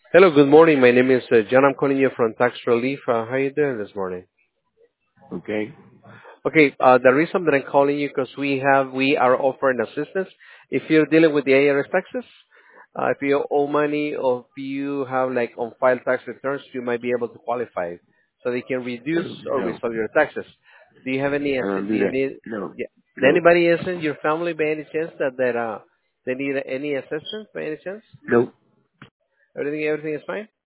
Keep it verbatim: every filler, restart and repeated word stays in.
Hello, good morning. My name is uh, John. I'm calling you from Tax Relief. Uh, how you doing this morning? Okay. Okay, uh, the reason that I'm calling you because we have we are offering assistance if you're dealing with the I R S taxes. Uh, if you owe money or if you have like on file tax returns, you might be able to qualify so they can reduce or No, resolve your taxes. Do you have any? I assi- don't Do do you that. need? No, Yeah. no, Anybody is in your family by any chance that that uh they need any assistance by any chance? no. Everything everything is fine.